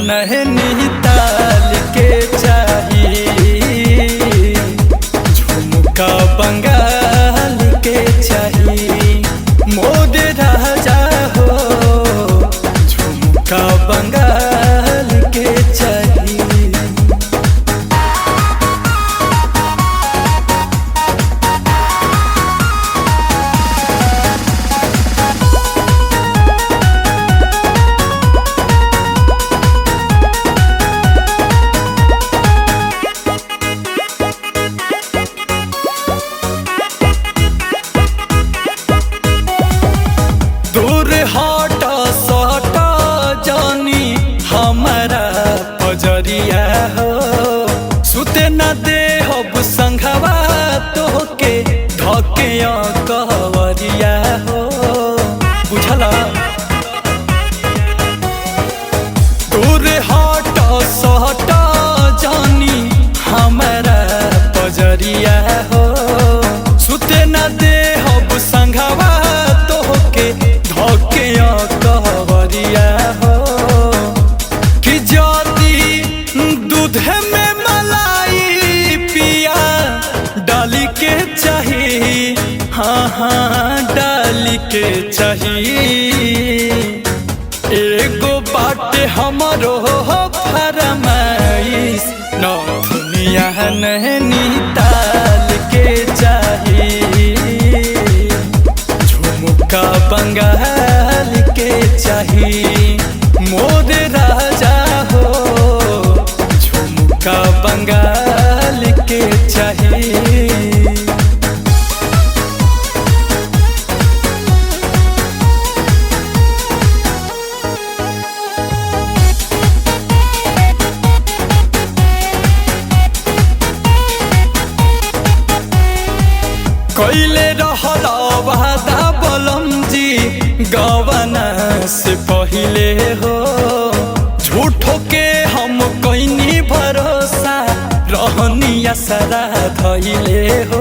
नैनीताल के चाहिए, झुमका बंगाल के चाहिए, मोर राजा हो झुमका बंगाल के चाहिए। दूर हट सट जानी हमारा पजरिया हो, सुते न दे हब संघवा तोहके धके कहवरिया हो, बुझला। दूर हट सट जानी हमारा पजरिया हो, सुते न दे हब संघवा तोहके धके कहवरिया हो, कि जदी दूध में मलाई पिया डाली के चाहिए, हाँ हाँ डाली के चाहिए। एगो बाटे हमरो फरमाइश, नौनिया नैनीताल के चाहिए, झुमका बंगाल के चाहिए, मोर राजा हो झुमका बंगाल के चाहिए। कैले रहला वादा बलम जी गवना से पहिले हो, झूठो के हम कैनी भरोसा रहनिया सदा धैले हो।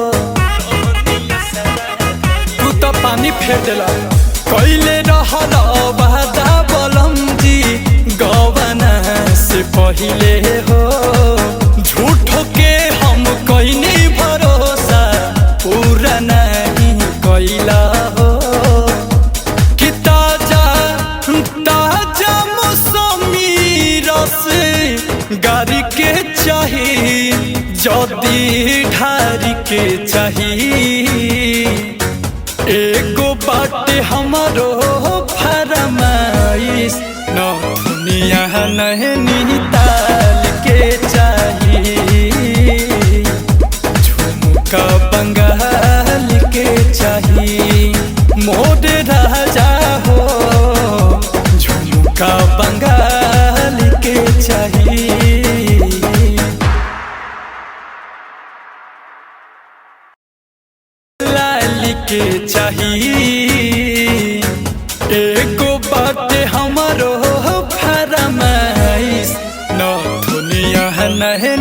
तू तो पानी फेर देला। कैले रहला वादा बलम जी गवना से पहिले हो, झूठो के हम कैनी भरोसा पूरा नहीं कैला हो, कि ताजा ताजा मौसमी रस गारी के चाहिए, जदी ढारी के चाहिए। एगो बाटे हमरो फरमाइश, नौनिया नैनीताल के चाहिए, झुमका बंगाल के चाहिए, मोर राजा हो झुमका बंगाल के चाहिए। लाल के चाहिए, एगो बाटे हमरो फरमाइश, नौनिया नैनीताल